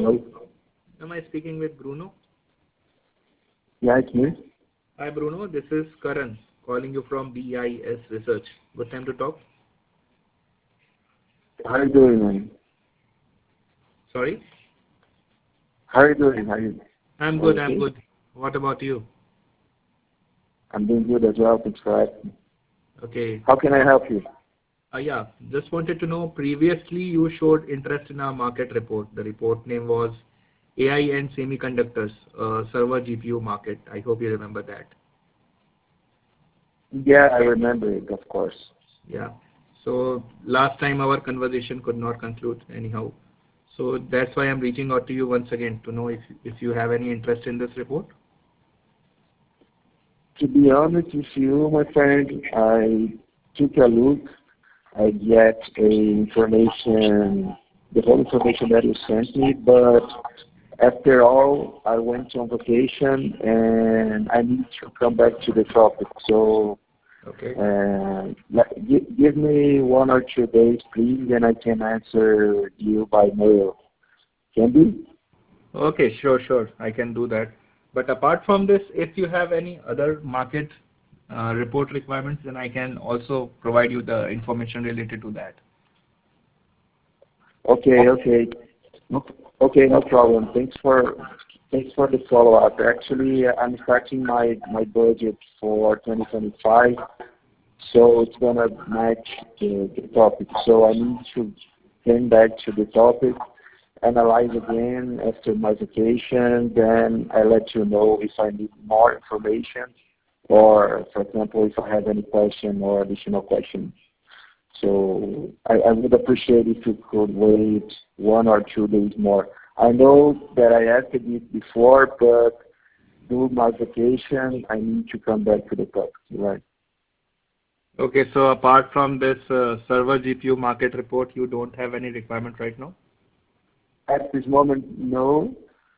Hello? Am I speaking with Bruno? Yeah, it's me. Hi Bruno, this is Karan calling you from BIS Research. Good time to talk? How are you doing, man? Sorry? How are you doing? I'm All good, I'm okay? good. What about you? I'm doing good as well. Thanks for asking. Okay. How can I help you? Yeah, just wanted to know, previously you showed interest in our market report. The report name was AI and Semiconductors, Server GPU Market. I hope you remember that. Yeah, I remember it, of course. Yeah. So last time our conversation could not conclude anyhow. So that's why I'm reaching out to you once again to know if you have any interest in this report. To be honest with you, my friend, I took a look. I get the whole information that you sent me, but after all, I went on vacation and I need to come back to the topic. So Okay. give me 1 or 2 days, please, and I can answer you by mail. Can be? Okay, sure. I can do that. But apart from this, if you have any other market report requirements, then I can also provide you the information related to that. Okay. Okay, no problem. Thanks for the follow-up. Actually, I'm starting my budget for 2025, so it's gonna match the topic. So I need to turn back to the topic, analyze again after my vacation, then I let you know if I need more information or, for example, if I have any question or additional question. So I would appreciate if you could wait 1 or 2 days more. I know that I asked it before, but during my vacation, I need to come back to the topic, right? Okay, so apart from this server GPU market report, you don't have any requirement right now? At this moment, no,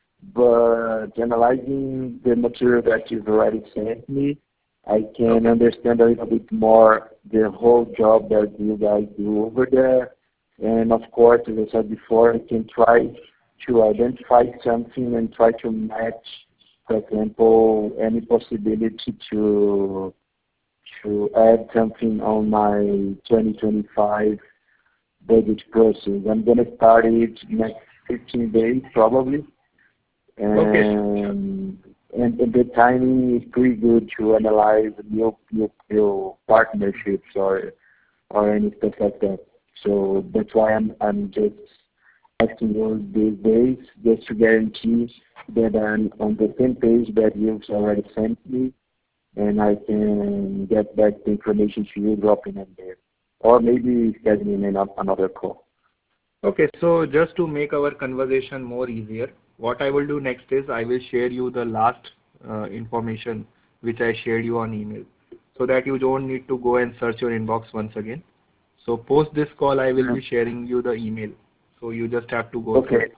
but analyzing the material that you've already sent me, I can understand a little bit more the whole job that you guys do over there. And of course, as I said before, I can try to identify something and try to match, for example, any possibility to add something on my 2025 budget process. I'm going to start it next 15 days probably. Okay. And the timing is pretty good to analyze new partnerships or any stuff like that. So that's why I'm just asking you these days just to guarantee that I'm on the same page that you've already sent me, and I can get back the information to you dropping in there, or maybe scheduling another call. Okay, so just to make our conversation more easier, what I will do next is I will share you the last information which I shared you on email, so that you don't need to go and search your inbox once again. So post this call, I will be sharing you the email, so you just have to go through it.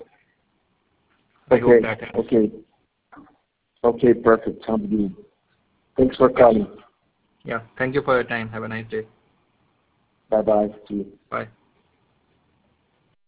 I hope that helps. Okay, perfect. Sounds good. Thanks for calling. Yeah, thank you for your time. Have a nice day. Bye-bye. See you. Bye.